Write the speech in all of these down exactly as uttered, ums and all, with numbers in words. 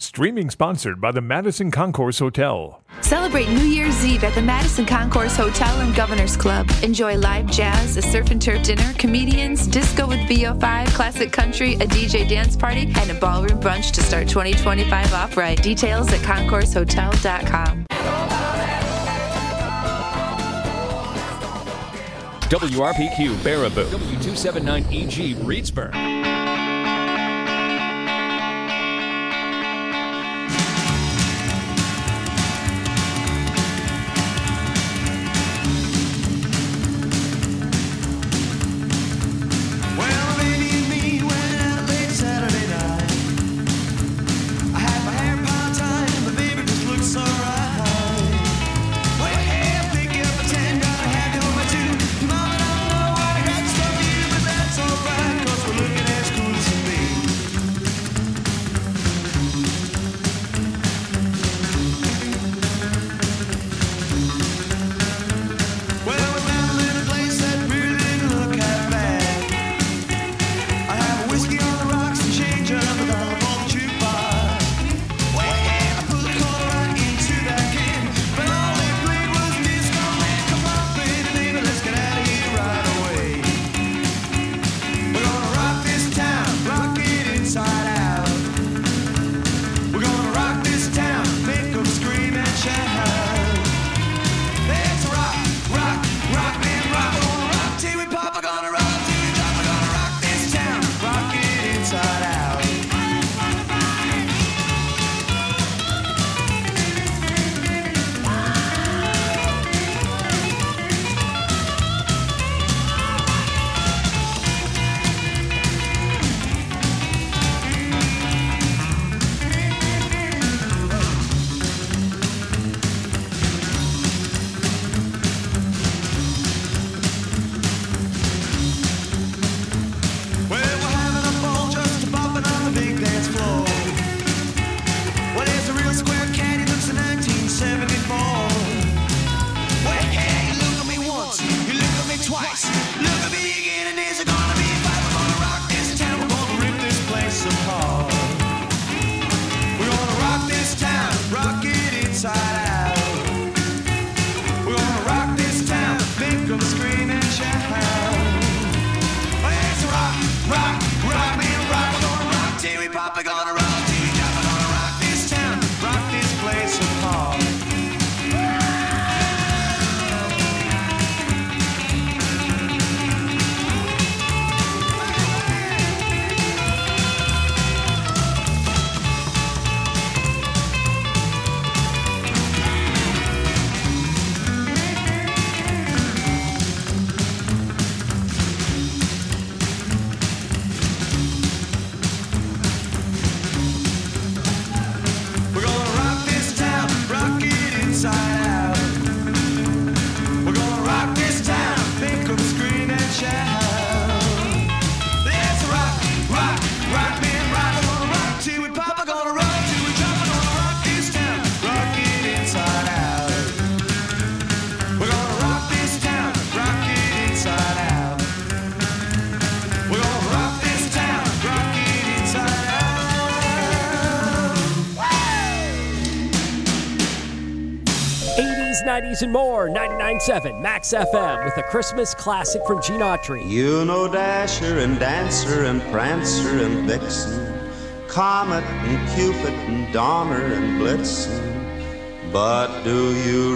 Streaming sponsored by the Madison Concourse Hotel. Celebrate New Year's Eve at the Madison Concourse Hotel and Governor's Club. Enjoy live jazz, a surf and turf dinner, comedians, disco with V O five, classic country, a D J dance party, and a ballroom brunch to start twenty twenty-five off right. Details at concourse hotel dot com. W R P Q Baraboo, W two seventy-nine E G Reedsburg. nineties and more, ninety-nine point seven Max F M with a Christmas classic from Gene Autry. You know Dasher and Dancer and Prancer and Vixen, Comet and Cupid and Donner and Blitzen. But do you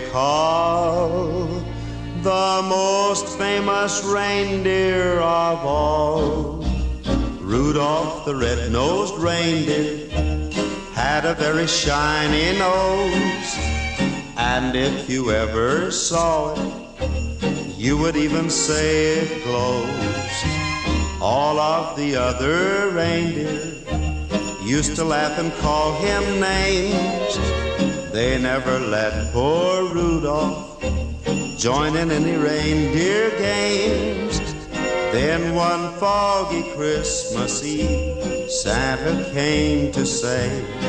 recall the most famous reindeer of all? Rudolph the red-nosed reindeer had a very shiny nose, and if you ever saw it, you would even say it glows. All of the other reindeer used to laugh and call him names. They never let poor Rudolph join in any reindeer games. Then one foggy Christmas Eve, Santa came to say,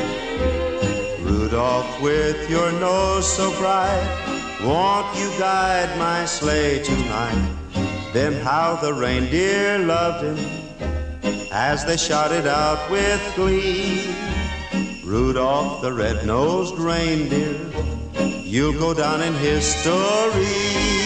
Rudolph, with your nose so bright, won't you guide my sleigh tonight? Then how the reindeer loved him as they shouted out with glee, Rudolph the red-nosed reindeer, you'll go down in history.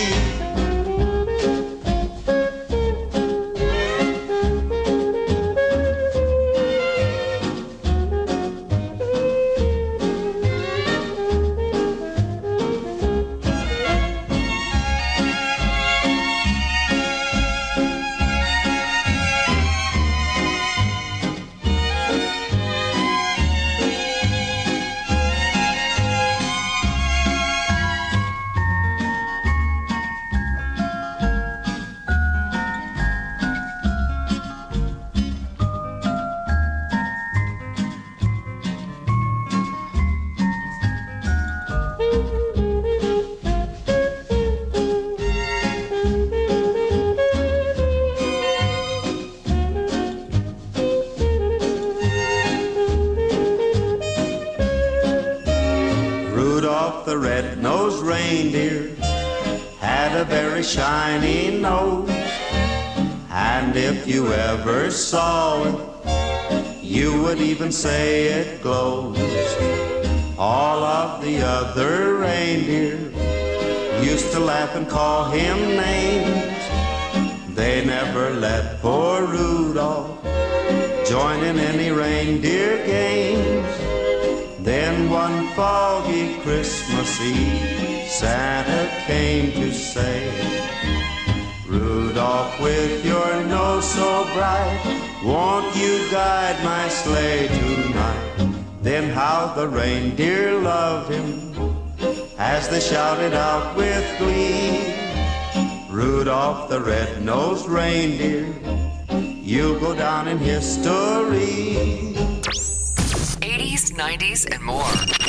The red-nosed reindeer had a very shiny nose, and if you ever saw it, you would even say it glows. All of the other reindeer used to laugh and call him names. They never let poor Rudolph join in any reindeer games. Then one foggy Christmas Eve, Santa came to say, Rudolph, with your nose so bright, won't you guide my sleigh tonight? Then how the reindeer loved him as they shouted out with glee, Rudolph the red-nosed reindeer, you'll go down in history. eighties, nineties, and more.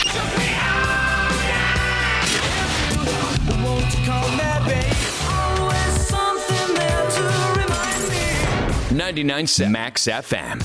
ninety-nine point seven Max F M.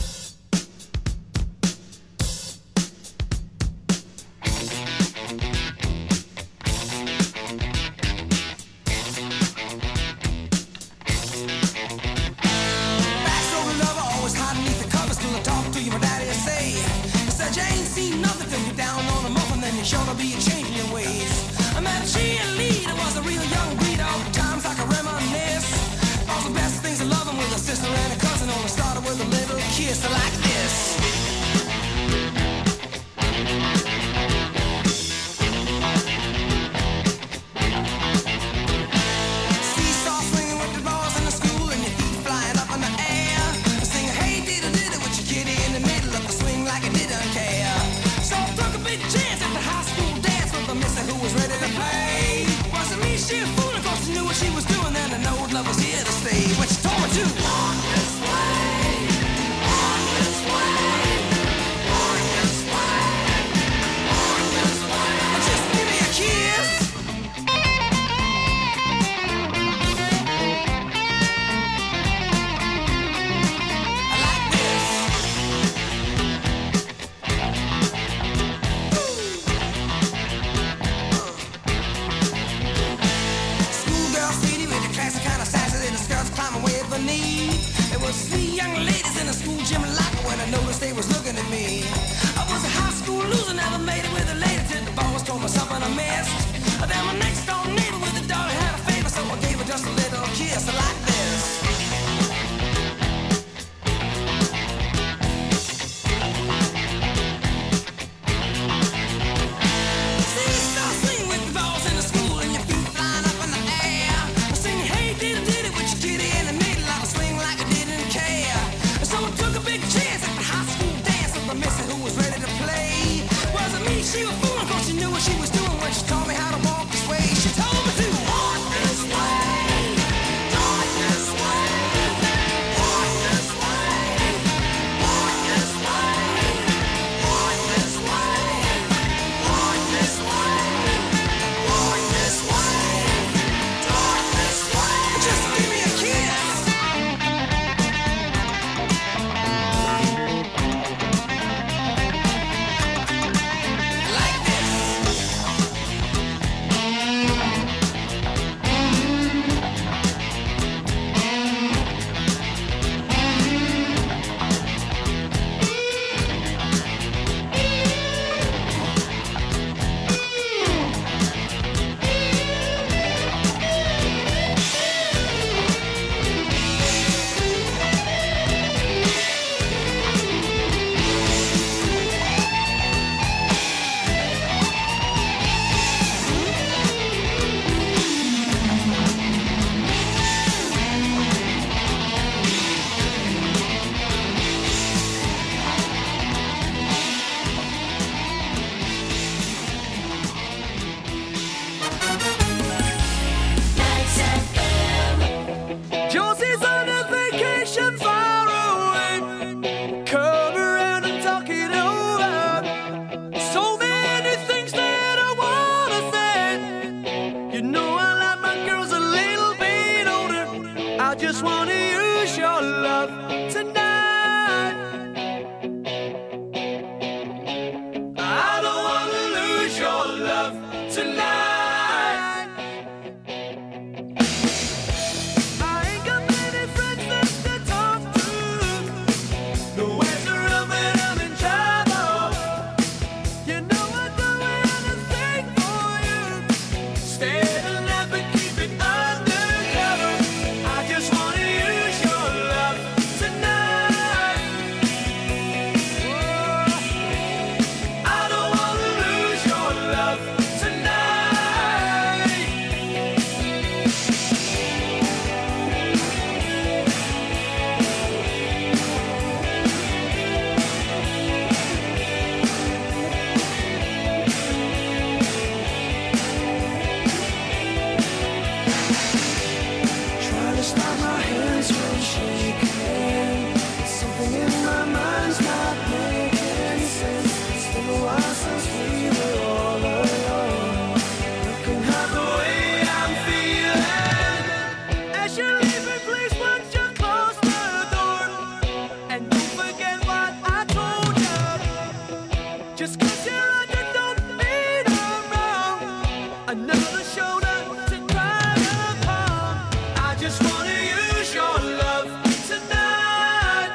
Just 'cause you're under don't mean I'm wrong. Another shoulder to cry upon. I just wanna use your love tonight.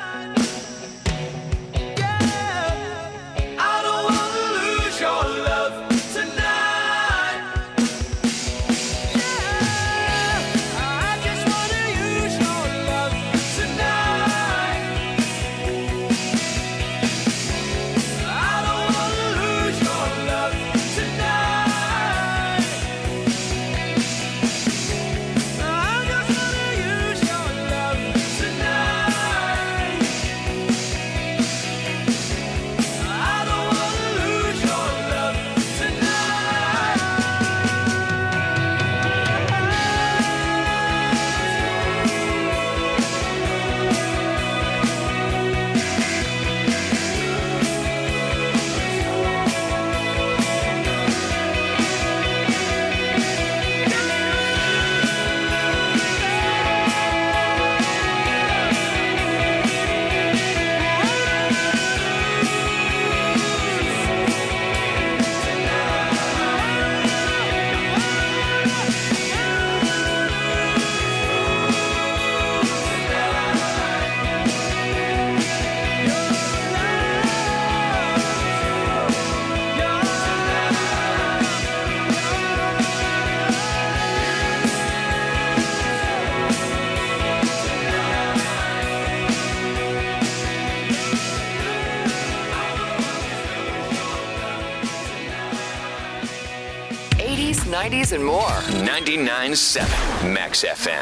Yeah, I don't wanna lose your love tonight. Yeah, I just wanna use your love tonight. I don't wanna lose your love tonight. I just wanna use your love tonight. I don't wanna lose your love eighties, nineties, and more. ninety-nine point seven Max F M.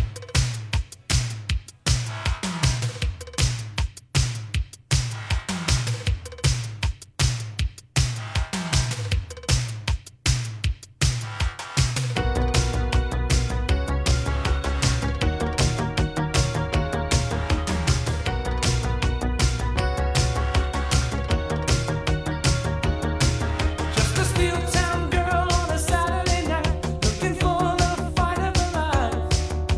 Just a steel town girl on a Saturday night, looking for the fight of her life.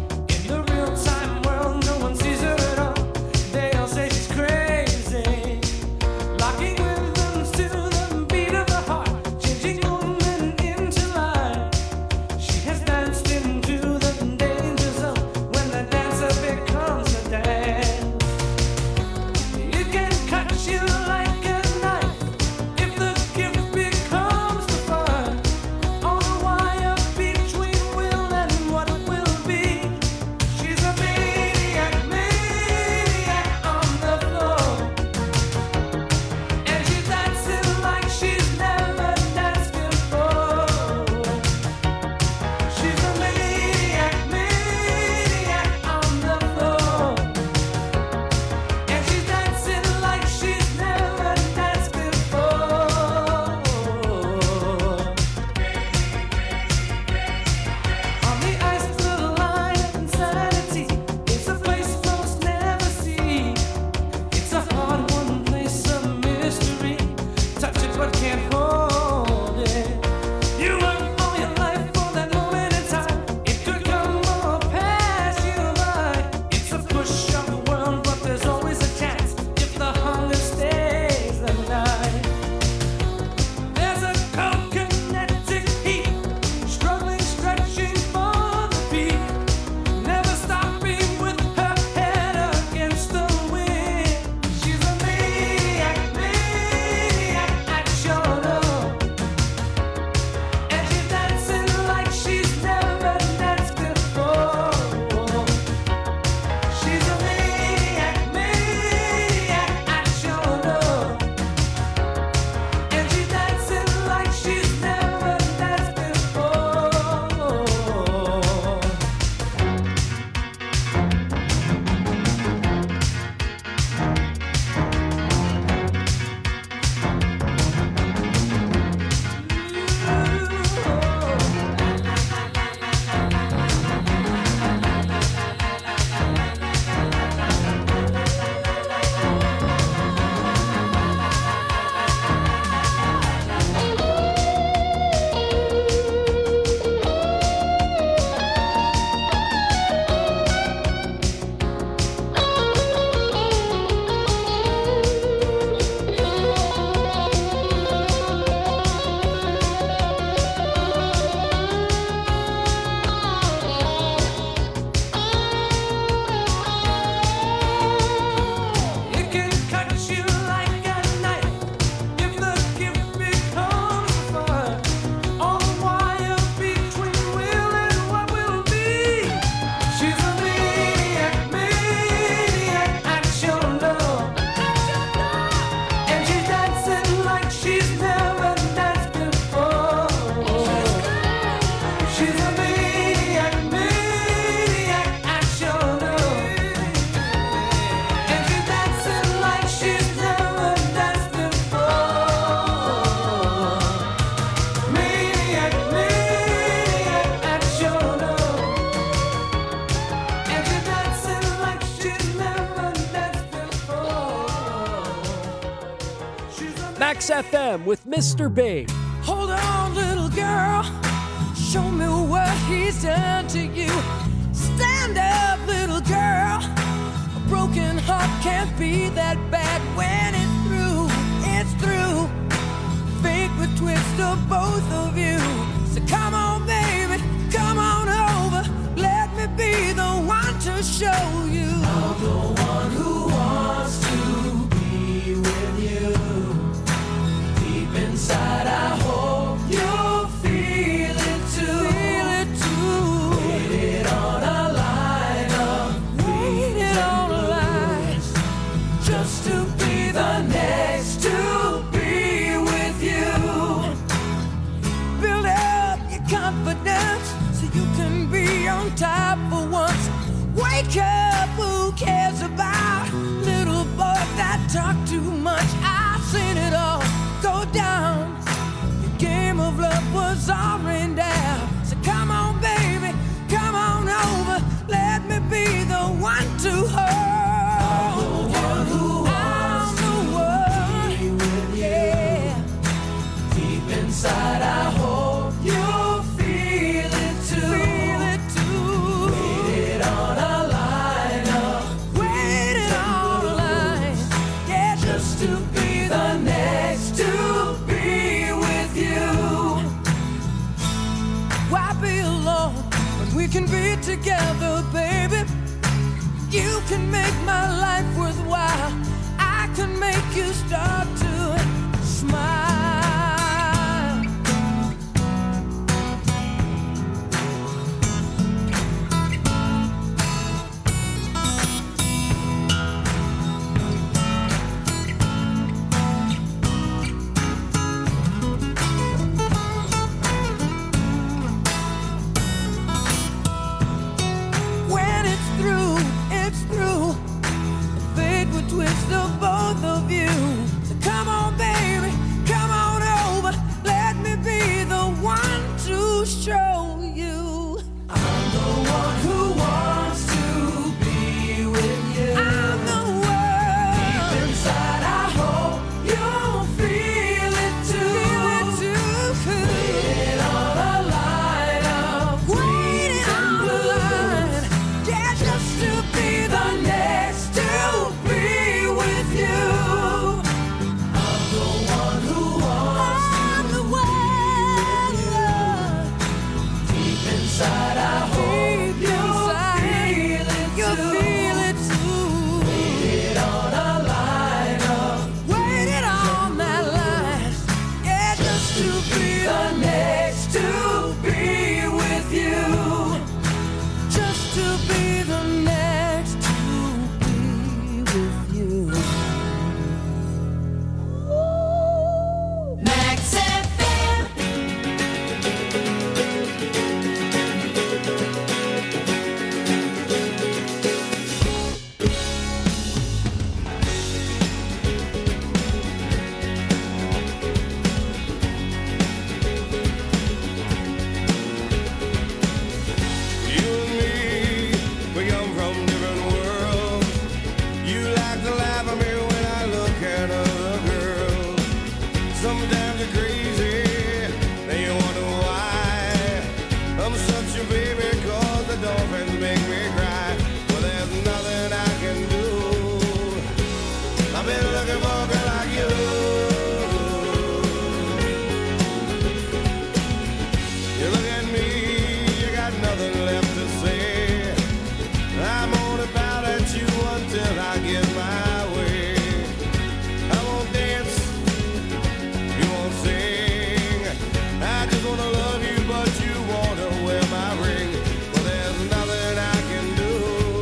Max F M with Mister B. Hold on, little girl. Show me what he's done to you. Stand up, little girl. A broken heart can't be that bad when it's through. It's through. Fate would twist of both of you. So come on, baby, come on over. Let me be the one to show you. I'm the one who wants to be with you. Deep inside, I hope you'll feel it too. Feel it too. Waited on a line of waited on a line just to be the next to be with you. Build up your confidence so you can be on top for once. Wake up, who cares about little boys that talk too much? I've seen it all go down. The game of love was all rained down. So come on, baby, come on over. Let me be the one to hold. I'm the one who wants to be with you. Yeah. Deep inside, I hope you'll feel it too. Feel it too. Waited on a line up. Waited on a line. Yeah, just to be the next to be with you. Why be alone when we can be together, baby? You can make my life worthwhile. I can make you start to smile. When it's through, it's through. Fate would twist the both of you. So come on, baby, come on over. Let me be the one to show you. I'm the one who wants to be with you. I'm the one. Deep inside, I hope you'll feel it too. Feel it too. Waiting on a line of waiting on a line. Yeah, just to be the next to be with you. I'm the one who wants I'm the one. Deep inside, I hope you'll feel it you'll too. Feel it too. Waited on a line of waited on that line. Yeah, just to be the next to be with you. Just to be the next to be with you. Max F M. You and me, we come from different worlds. You like to laugh at me when I look at other girls. Sometimes you're crazy, then you wonder why. I'm such a baby 'cause the dolphins make me cry. Well, there's nothing I can do. I've been looking for a girl like you. You look at me, you got nothing left to say. I'm only bound at you until I get my way. I won't dance, you won't sing. I just wanna love you, but you wanna wear my ring. Well, there's nothing I can do.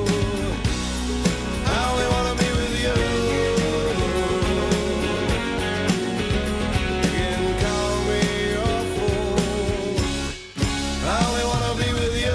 I only wanna be with you. You can call me your fool. I only wanna be with you.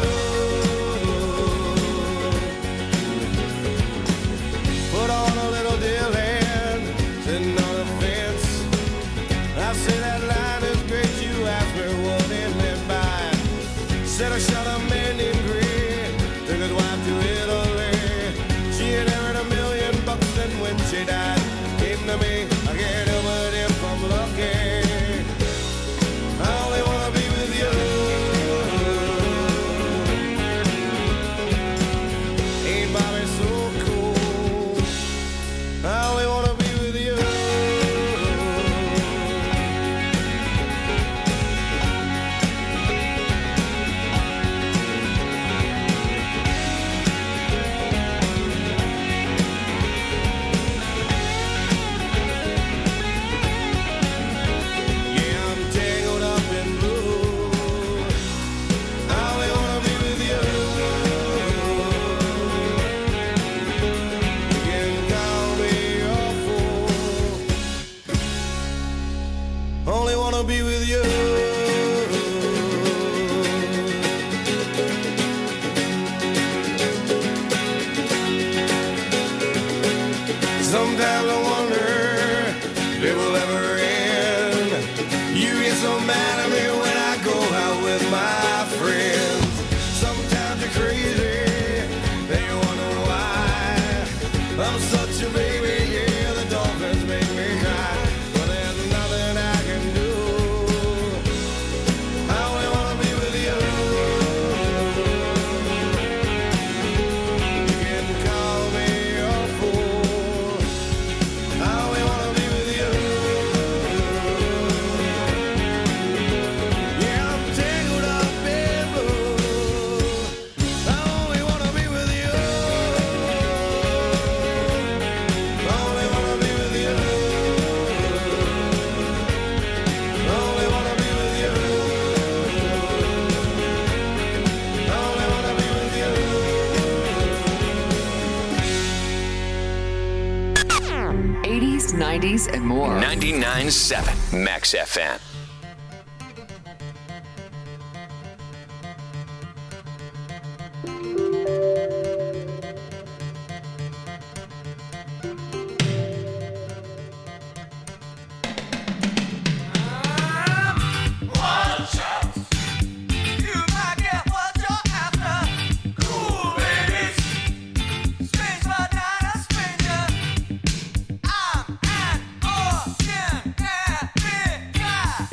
Put on a little deal hand, sitting on a fence. I say that line is great, you asked me what it meant by it. Said I shot a man named Green, took his wife to Italy. She inherited a million bucks and when she died, came to me, I can't help but if I'm only wanna be with you. Sometimes I wonder if it will ever end. You get so mad at me when I go out with my friends. Sometimes you're crazy, then you wonder why. I'm such a baby, yeah, the dolphins make me cry. But there's nothing I can do. I only wanna be with you. You can call me a fool. I only wanna be with you. Yeah, I'm tangled up in blue. I only wanna be with you. I only wanna be with you. I only wanna be with you. I only wanna be with you. eighties, nineties, and more. ninety-nine point seven Max F M. Watch out! You might get what you're after. Cool babies, strange but not a stranger. I'm an ordinary guy.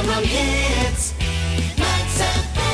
Homegrown hits. Max F M.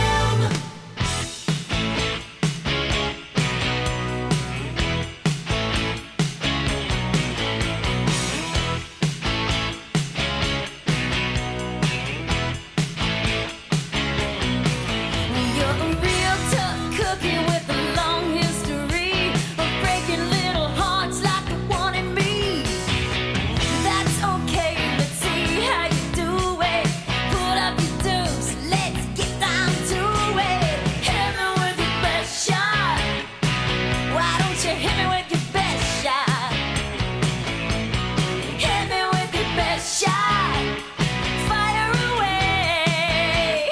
You're a real tough cookie with a long history of breaking little hearts like the one in me. That's okay, let's see how you do it. Put up your dukes, let's get down to it. Hit me with your best shot. Why don't you hit me with your best shot? Hit me with your best shot. Fire away.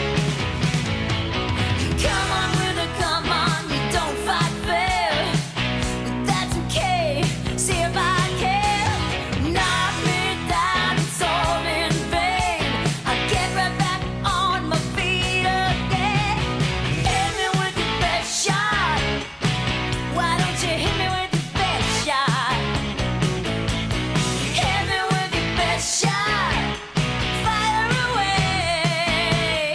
Come on with it, come on, you don't fight fair. But that's okay, see if I can. Knock me down, it's all in vain. I'll get right back on my feet again. Hit me with your best shot. Why don't you hit me with your best shot? Hit me with your best shot. Fire away.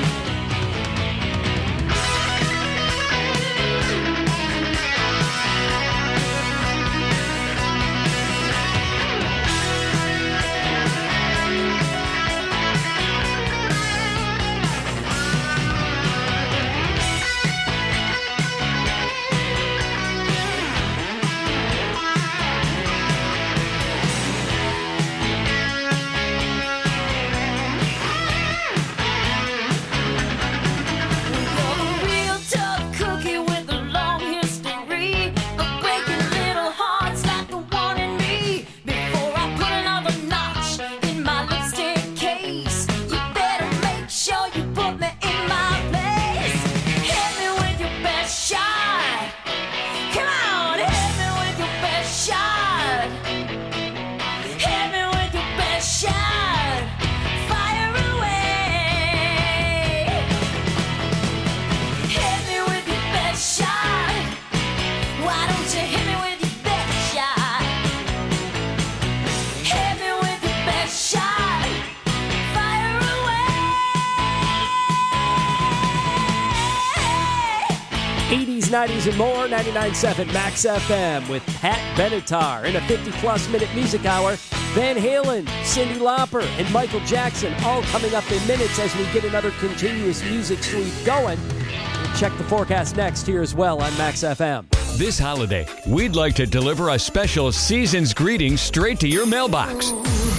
You're a real tough cookie with a long history of breaking little hearts like the one in me. Before I put another notch in my lipstick case, you better make sure you put me in my place. Hit me with your best shot. Come on, hit me with your best shot. Hit me with your best shot. Fire away. Hit me with your best shot. Why don't you hit me with your best shot? Hit me with your best shot. Fire away. eighties, nineties, and more, ninety-nine point seven Max F M with Pat Benatar in a fifty-plus minute music hour. Van Halen, Cyndi Lauper, and Michael Jackson all coming up in minutes as we get another continuous music sweep going. We'll check the forecast next here as well on Max F M. This holiday, we'd like to deliver a special season's greeting straight to your mailbox.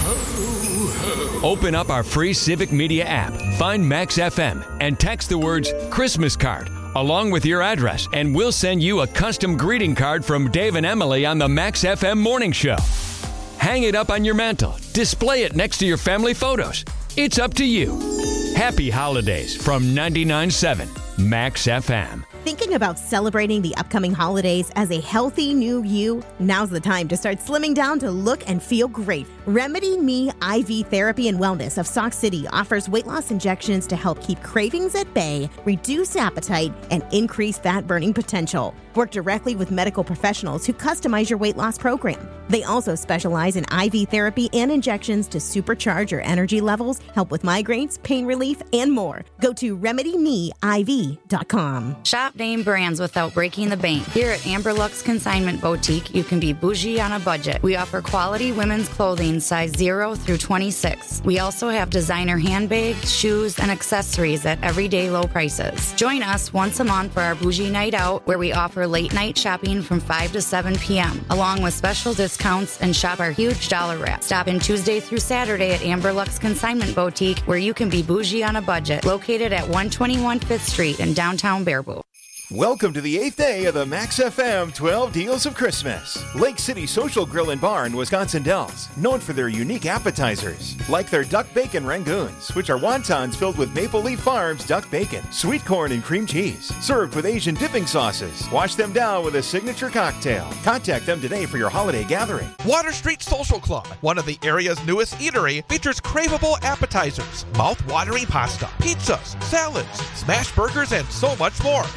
Open up our free Civic Media app, find Max F M, and text the words Christmas card along with your address, and we'll send you a custom greeting card from Dave and Emily on the Max F M Morning Show. Hang it up on your mantle, display it next to your family photos. It's up to you. Happy holidays from ninety-nine point seven Max F M. Thinking about celebrating the upcoming holidays as a healthy new you? Now's the time to start slimming down to look and feel great. Remedy Me I V Therapy and Wellness of Sauk City offers weight loss injections to help keep cravings at bay, reduce appetite, and increase fat burning potential. Work directly with medical professionals who customize your weight loss program. They also specialize in I V therapy and injections to supercharge your energy levels, help with migraines, pain relief, and more. Go to remedy me I V dot com. Shop name brands without breaking the bank. Here at Amber Lux Consignment Boutique, you can be bougie on a budget. We offer quality women's clothing size zero through twenty-six. We also have designer handbags, shoes, and accessories at everyday low prices. Join us once a month for our bougie night out, where we offer late night shopping from five to seven p.m., along with special discounts, and shop our huge dollar wrap. Stop in Tuesday through Saturday at Amber Lux Consignment Boutique, where you can be bougie on a budget, located at one twenty-one Fifth Street in downtown Baraboo. Welcome to the eighth day of the Max F M twelve Deals of Christmas. Lake City Social Grill and Bar in Wisconsin Dells, known for their unique appetizers, like their duck bacon rangoons, which are wontons filled with Maple Leaf Farms duck bacon, sweet corn and cream cheese, served with Asian dipping sauces. Wash them down with a signature cocktail. Contact them today for your holiday gathering. Water Street Social Club, one of the area's newest eatery, features craveable appetizers, mouth-watering pasta, pizzas, salads, smash burgers, and so much more. Try their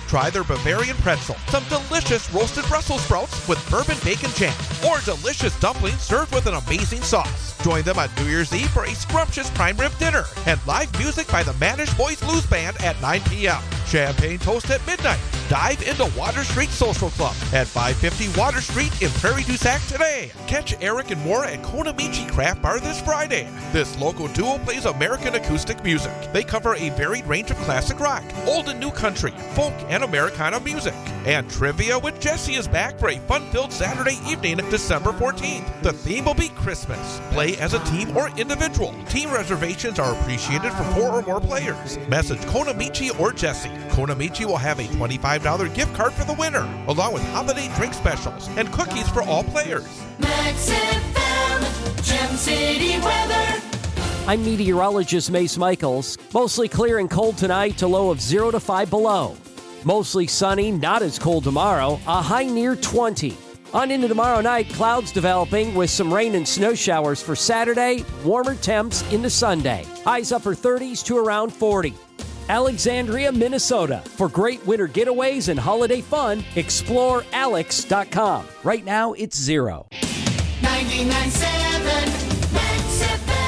their Bavarian pretzel, some delicious roasted Brussels sprouts with bourbon bacon jam, or delicious dumplings served with an amazing sauce. Join them on New Year's Eve for a scrumptious prime rib dinner and live music by the Manish Boys Blues Band at nine p.m. Champagne toast at midnight. Dive into Water Street Social Club at five fifty Water Street in Prairie du Sac today. Catch Eric and more at Konamichi Craft Bar this Friday. This local duo plays American acoustic music. They cover a varied range of classic rock, old and new country, folk, and Americana music. And Trivia with Jesse is back for a fun-filled Saturday evening, December fourteenth. The theme will be Christmas. Play as a team or individual. Team reservations are appreciated for four or more players. Message Konamichi or Jesse. Konamichi will have a twenty-five dollars gift card for the winner, along with holiday drink specials and cookies for all players. Max F M, Gem City weather. I'm meteorologist Mace Michaels. Mostly clear and cold tonight to low of zero to five below. Mostly sunny, not as cold tomorrow, a high near twenty. On into tomorrow night, clouds developing with some rain and snow showers for Saturday, warmer temps into Sunday. Highs upper thirties to around forty. Alexandria, Minnesota. For great winter getaways and holiday fun, explore alex dot com. Right now, it's zero. ninety-nine point seven Max F M.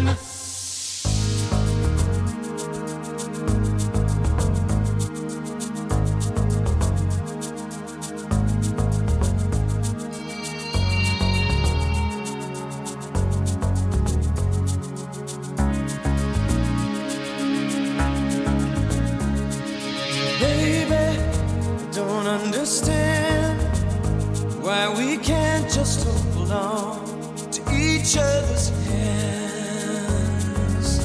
Baby, I don't understand why we can't just hold on to each other's hands.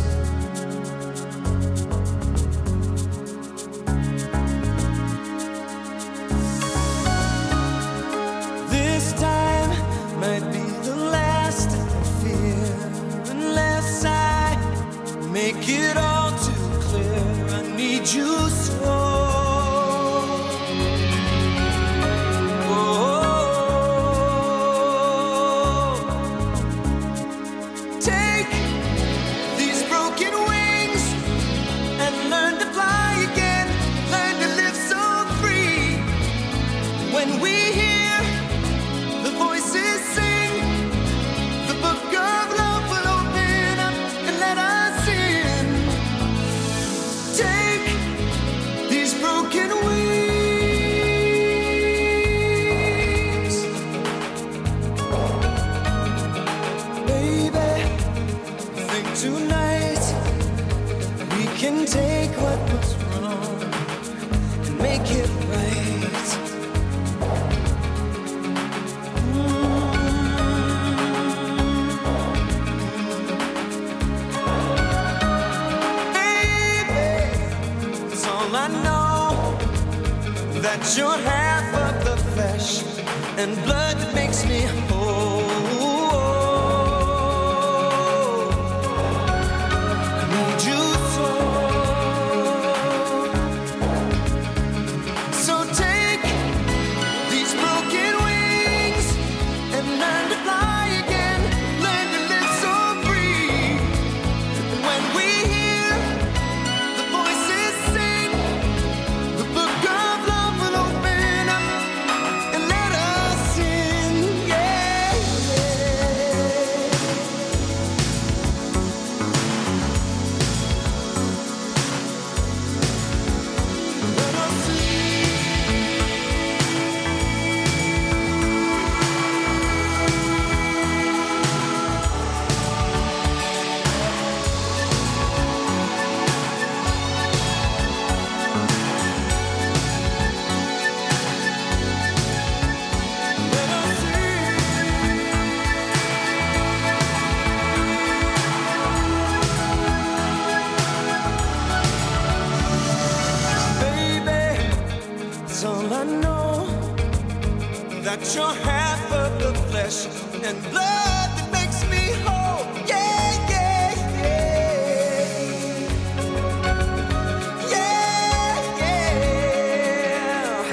This time might be the last I fear, unless I make it all too clear. I need you so. Take what was wrong and make it right. Mm. Baby, it's all I know, that you're half of the flesh and blood that makes me whole. That you're half of the flesh and blood that makes me whole. Yeah, yeah, yeah. Yeah, yeah.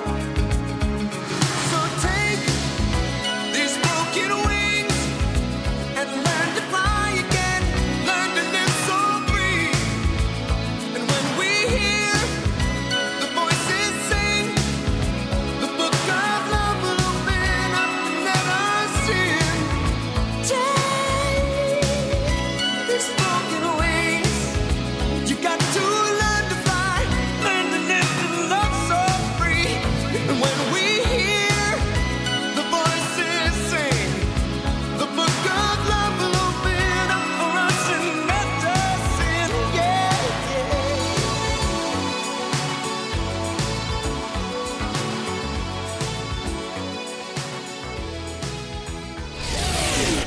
So take these broken wings and learn to fly again. Learn to live so free. And when we hear the voices say,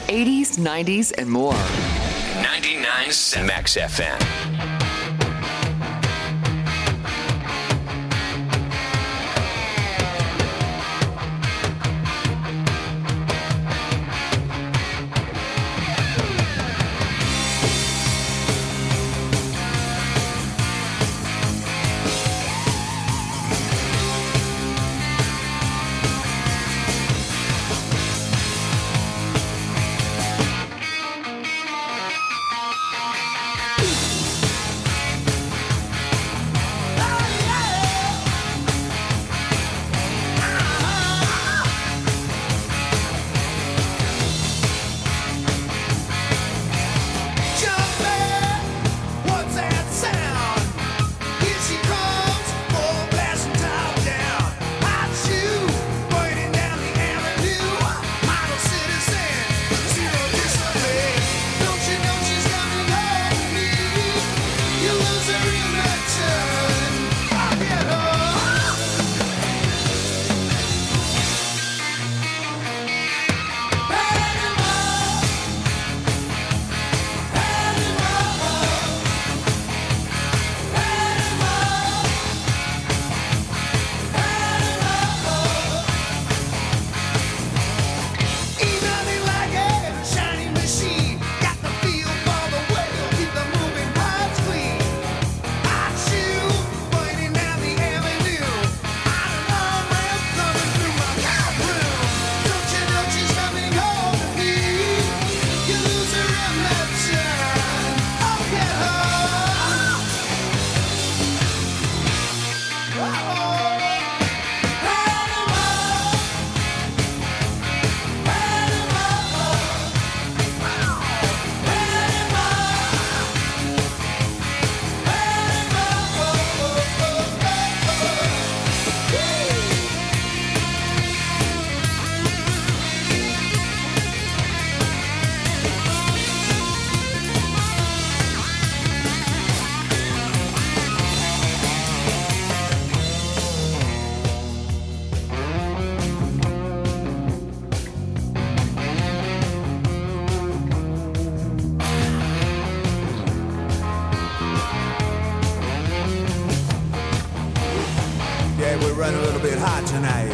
eighties, nineties, and more. ninety-nine point seven Max F M. Running a little bit hot tonight.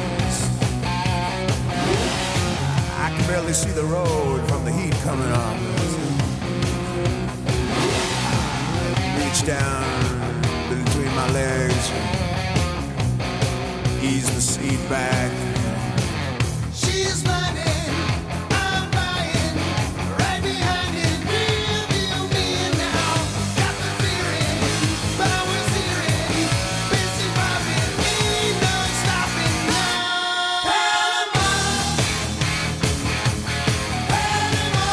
I can barely see the road from the heat coming on. Reach down between my legs, ease the seat back. She's running, I'm buying, right behind it, real deal me now. Got the feeling, powers hearing, busy popping, ain't no stopping now. Panama, Panama,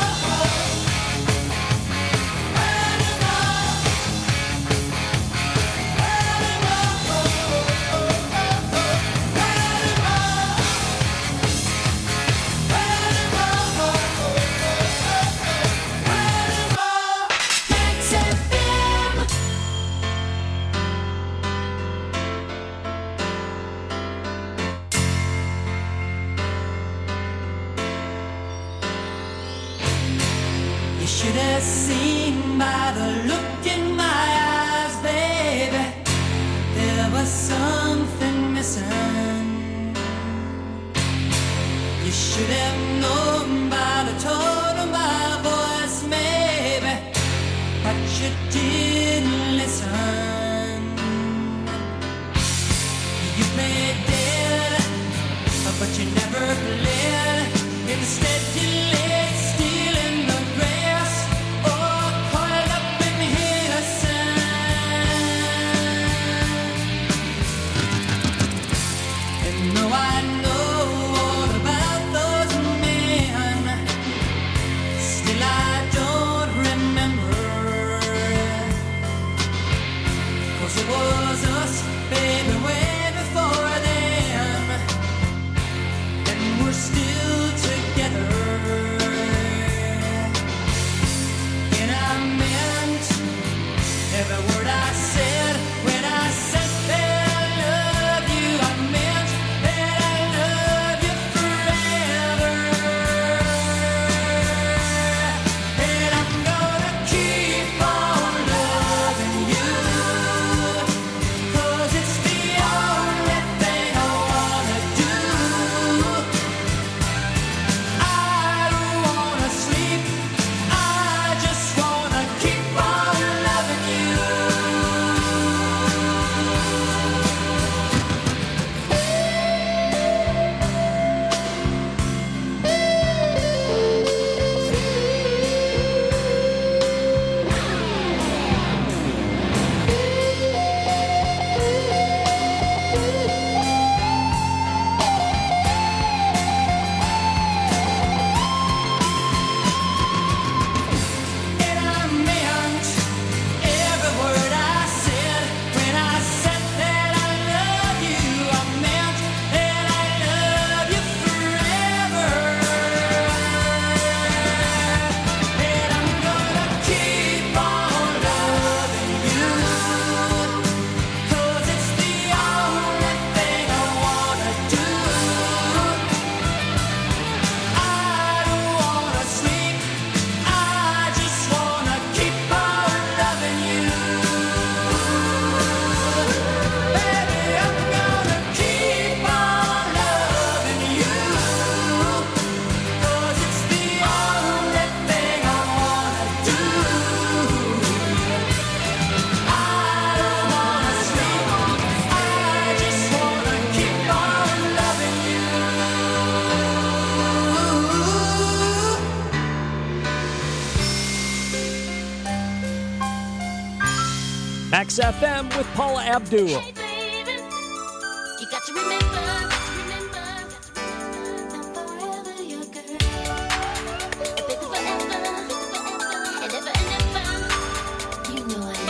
You should have seen by the look in my eyes, baby. There was something missing. You should have known by the tone of my voice, maybe, but you didn't listen. You played dead, but you never played. Instead you lay still in the grass, or coiled up in innocence. And though I know all about those men, Max F M with Paula Abdul. You got to remember, remember, forever your girl. Baby, forever, and ever and ever. You know it.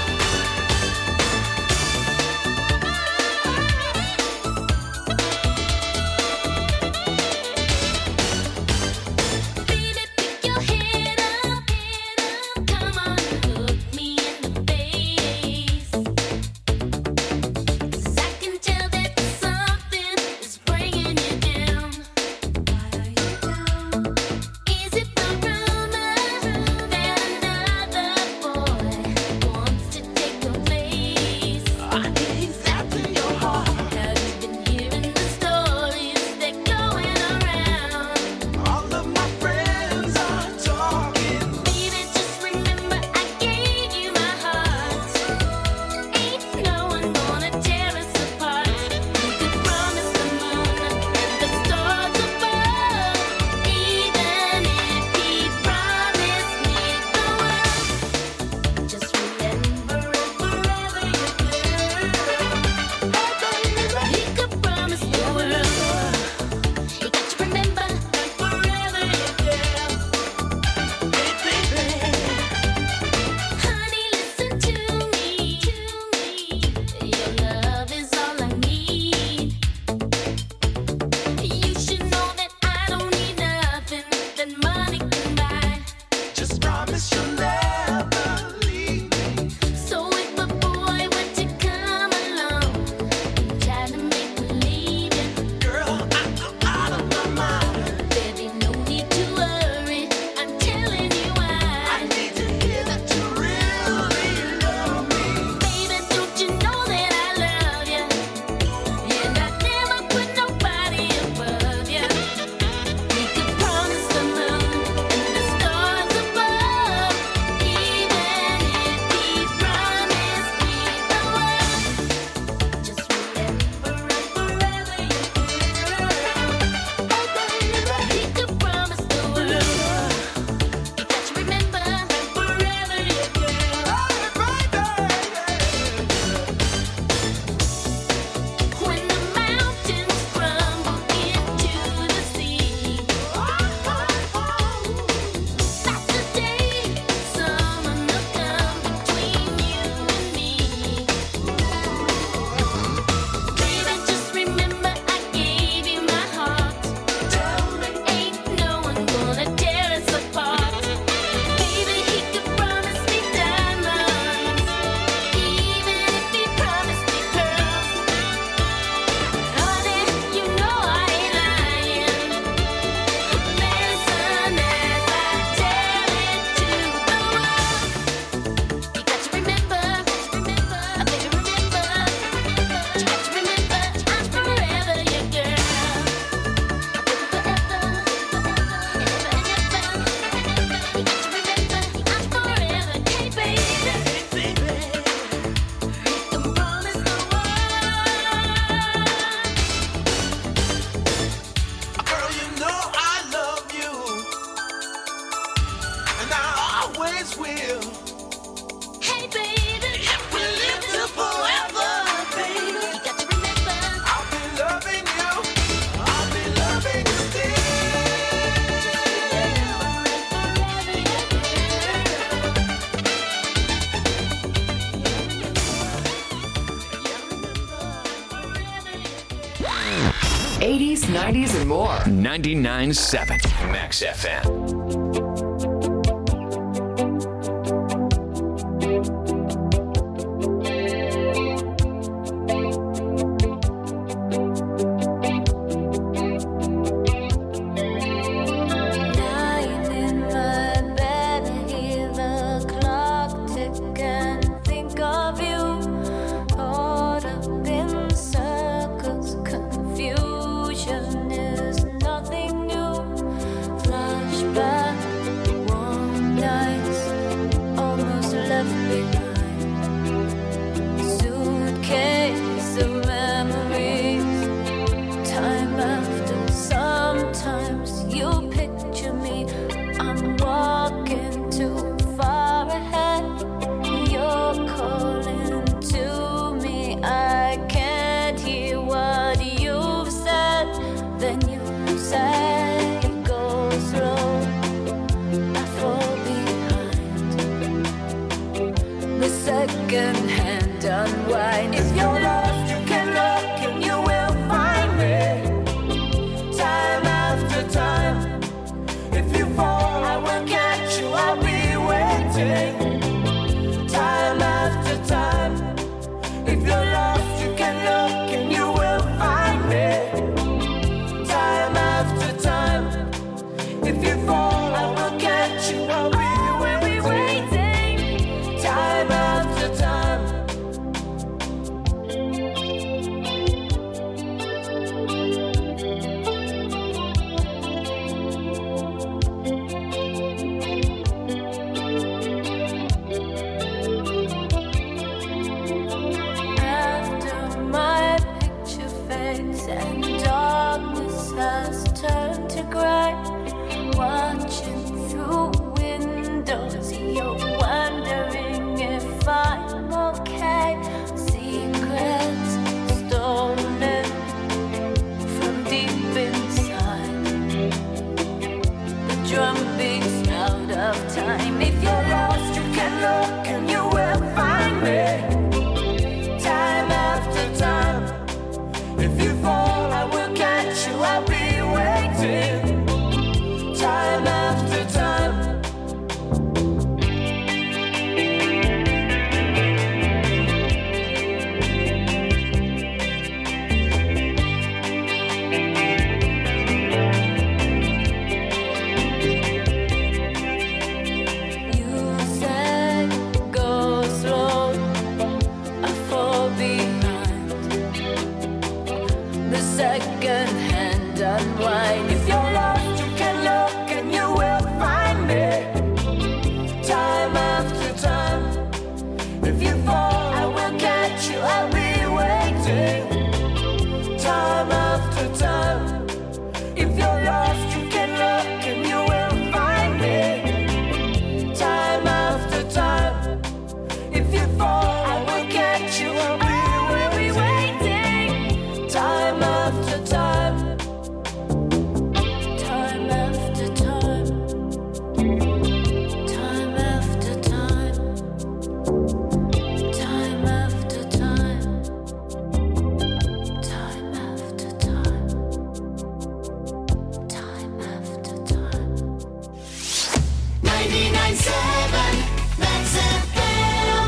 Baby, pick your head up, head up. Come on, look me in the face. 'Cause I can tell that something is bringing you down. Why are you down? Is it the rumor that another boy wants to take your place? Is that in your heart? Have you been hearing the stories that going around? All of my friends are talking. Baby, just remember I gave you my heart. Ain't no one gonna tear us apart. You could promise the moon and the stars above, even if he promised me the world. Just remember it forever, your girl. He could promise the world. You got to remember forever, your girl. Honey, listen to me. Your love is all I need. You should know that I don't need nothing that money can buy. Just promise you'll never leave me. So if a boy were to come along and try to make me leave you, girl, I'm out of my mind. Baby, no need to worry. I'm telling you why. I need to hear that you really love me. Baby, don't you know that I love you? And I never put nobody above you. We could promise the moon and the stars above, even if he promised me the world. Just remember it forever, your girl. He could promise the world. You got to remember forever, your girl. When the mountains crumble into the sea, that's the day someone will come between you and me. Baby, just remember I gave you my heart. Ain't no one gonna tear us apart. Baby, he could promise me diamonds, even if he promised me pearls. Honey, you know I ain't lying. Listen as I tell it to the world. You got to remember, remember, baby, remember. You got to remember, I'm forever your girl. Forever, forever, and ever and ever. You got to remember, I'm forever. Hey, baby, hey, baby. You can promise the world. Girl, you know I love you, and I always will. Hey, baby, we live till forever, baby. You got to remember, I'll be loving you. I'll be loving you still. eighties, nineties, and more. ninety-nine point seven Max F M. lying in my bed, hear the clock tick and think of you. Caught up in circles, confusion is nothing new. Flashback waiting. Time after time. If you're lost, you can look and you will find me. Time after time. If you fall, I will catch you. I'll be waiting. Time after time. After my picture fades and darkness has turned to gray, watching through windows, you're wondering if I'm okay. Secrets stolen from deep inside. The drum beats out of time. If you're lost, you can look and you will find me. Time after time. If you fall, I will catch you. I'll be waiting. Time after time. You said go slow, I fall behind. The second hand unwind. If you're lost, you can look and you will find me. Time after time. If you fall, I will catch you. I'll be waiting. Time after time. If you're lost, you can look and you will find me. Time after time. If you fall, I will catch you. I'll be waiting. Time after time. Time after time. Time after time. Time after time. Time after time. Time after time. ninety-nine point seven Max F M.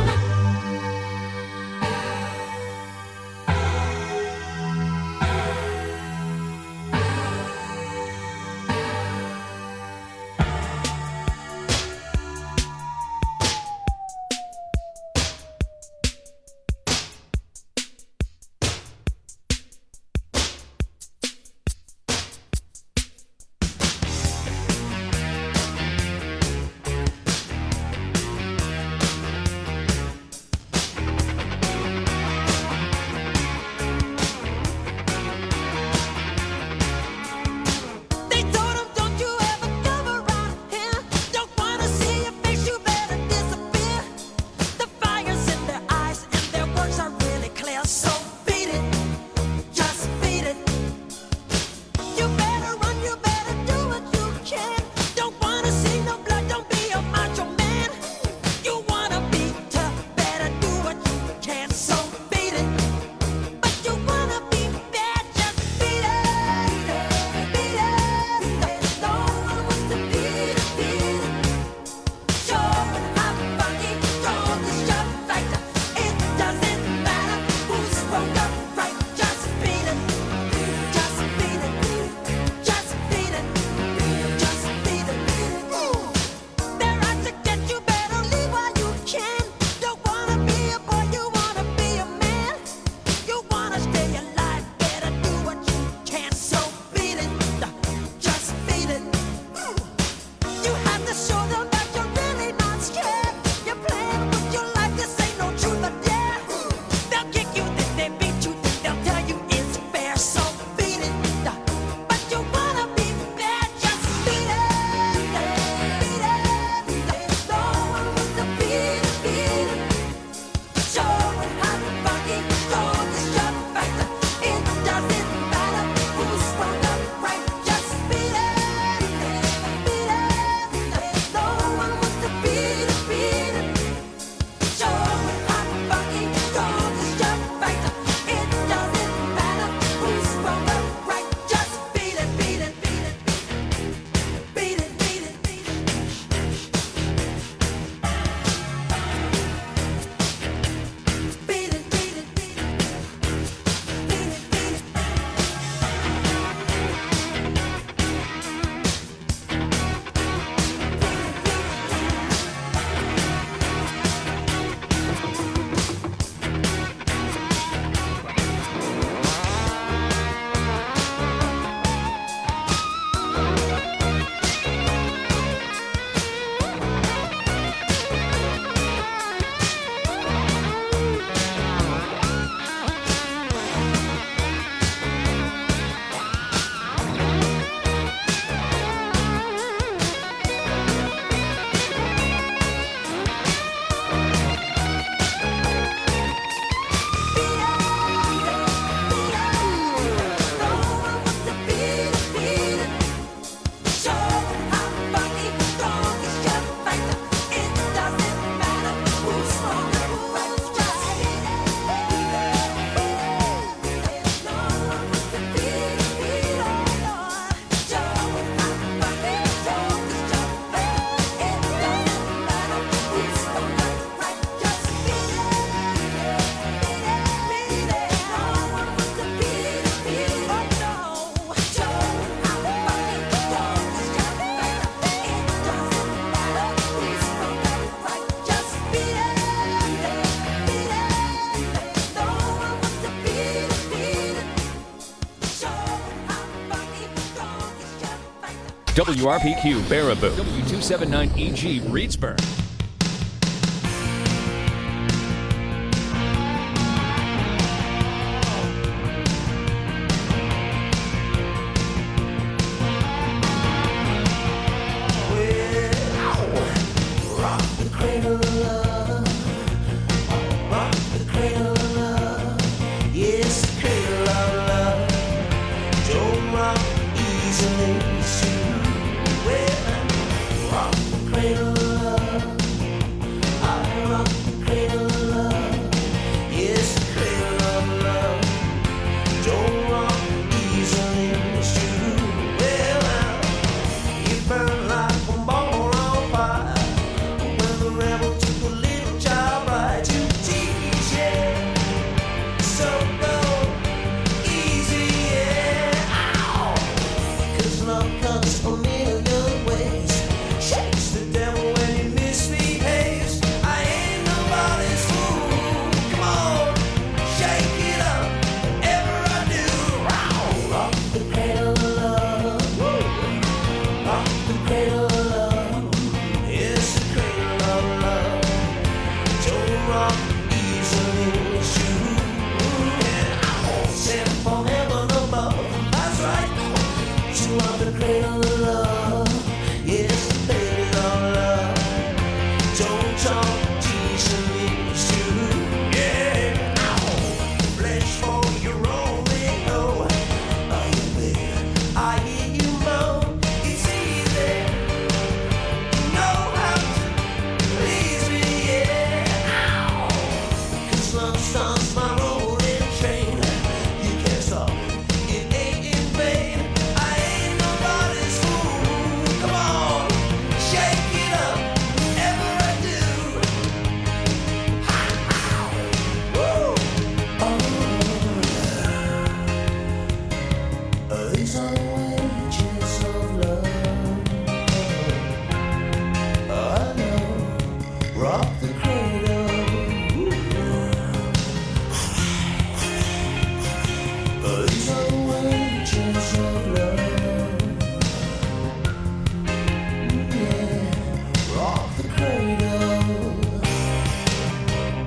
W R P Q Baraboo. W two seventy-nine E G Reedsburg.